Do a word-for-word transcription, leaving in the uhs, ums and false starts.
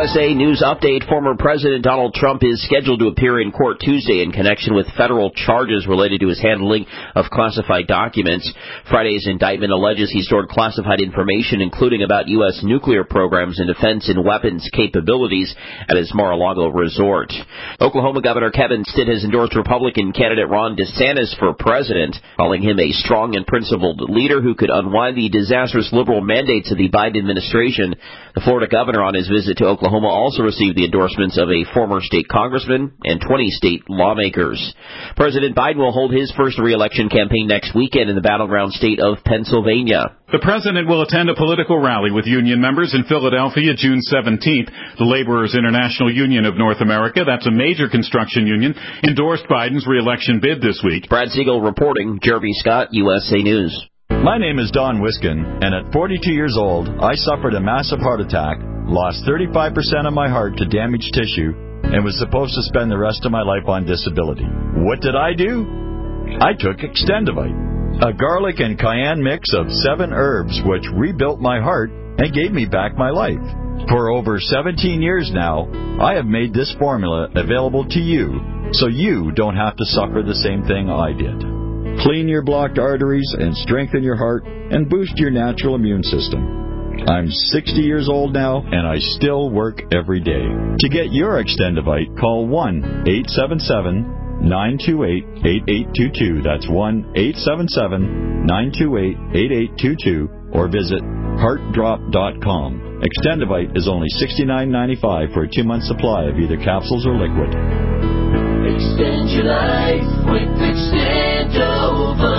S A News Update. Former President Donald Trump is scheduled to appear in court Tuesday in connection with federal charges related to his handling of classified documents. Friday's indictment alleges he stored classified information, including about U S nuclear programs and defense and weapons capabilities at his Mar-a-Lago resort. Oklahoma Governor Kevin Stitt has endorsed Republican candidate Ron DeSantis for president, calling him a strong and principled leader who could unwind the disastrous liberal mandates of the Biden administration. The Florida governor on his visit to Oklahoma also received the endorsements of a former state congressman and twenty state lawmakers. President Biden will hold his first re-election campaign next weekend in the battleground state of Pennsylvania. The president will attend a political rally with union members in Philadelphia June seventeenth. The Laborers International Union of North America, that's a major construction union, endorsed Biden's re-election bid this week. Brad Siegel reporting. Jeremy Scott, U S A News. My name is Don Wiskin, and at forty-two years old, I suffered a massive heart attack, lost thirty-five percent of my heart to damaged tissue, and was supposed to spend the rest of my life on disability. What did I do? I took Extendivite, a garlic and cayenne mix of seven herbs which rebuilt my heart and gave me back my life. For over seventeen years now, I have made this formula available to you, so you don't have to suffer the same thing I did. Clean your blocked arteries and strengthen your heart and boost your natural immune system. I'm sixty years old now, and I still work every day. To get your Extendivite, call one eight seven seven, nine two eight, eight eight two two. That's one eight seven seven, nine two eight, eight eight two two, or visit heart drop dot com. Extendivite is only sixty-nine ninety-five for a two-month supply of either capsules or liquid. Extend your life with Extendovite.